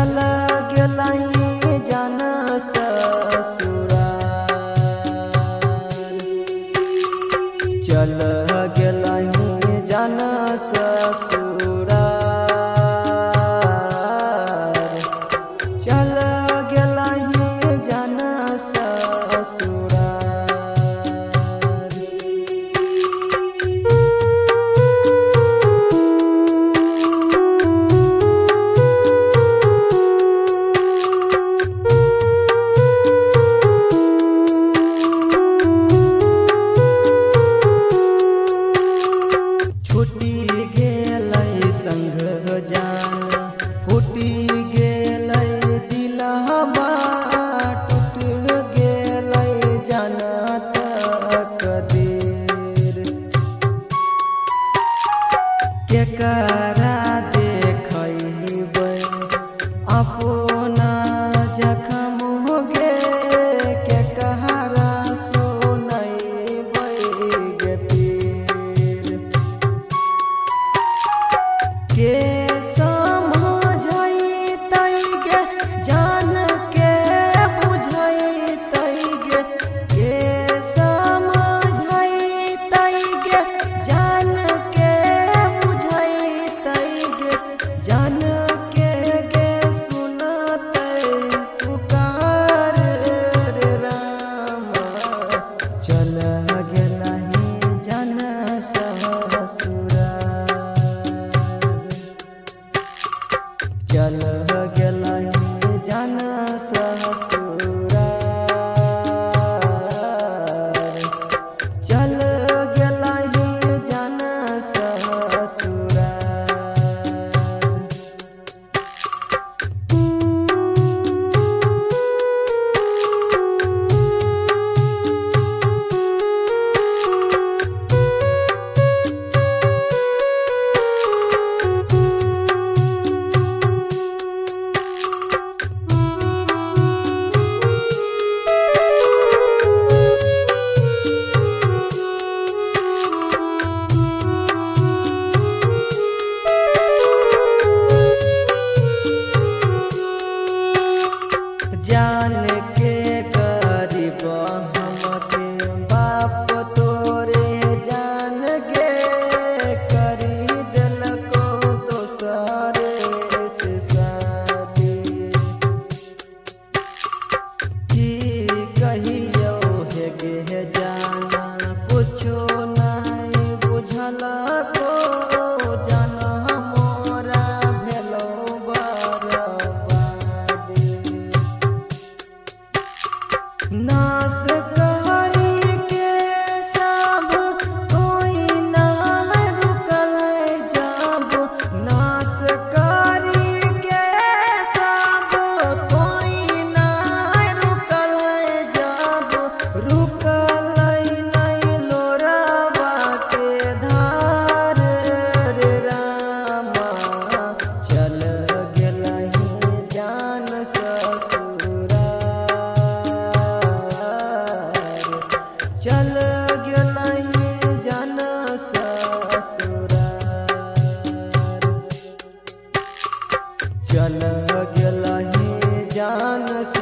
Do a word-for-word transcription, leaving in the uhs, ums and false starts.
चल गेलही जान ससुरार, चल गेलही जान ससुरार, चल गेलही जान ससुरार। छूटी गेलै संग जान, फूटी गेलै दिलहबा, टूट गेलै जान तकदीर। केकरा देखैबै अपना जखम गे, केकरा सुनैबै गे पीर। के समझैतै गे जान के बुझैतै गे, के समझैतै गे जान के बुझैतै गे, जान के गे सुनतै पुकार रे राम। चल गेलही जान ससुरार, चल गेलही जान ससुरार, चल गेलही जान ससुरार। जान के गरीब हमके बाप तोरे जान गे, करी देलको दोसरे से शादी। की कहियो हे गे जाना, कुछो नहीं बुझलको जान मोरा भेलो बर्बादी। नाश करी के सब कोई ना रुकल जब, नाश करी के सब कोई ना रुकल जब, रुकल नहीं लोरवा के धार रे रामा। चल गेलही जान ससुरार, चल गेलही जान ससुरार, चल गेलही जान।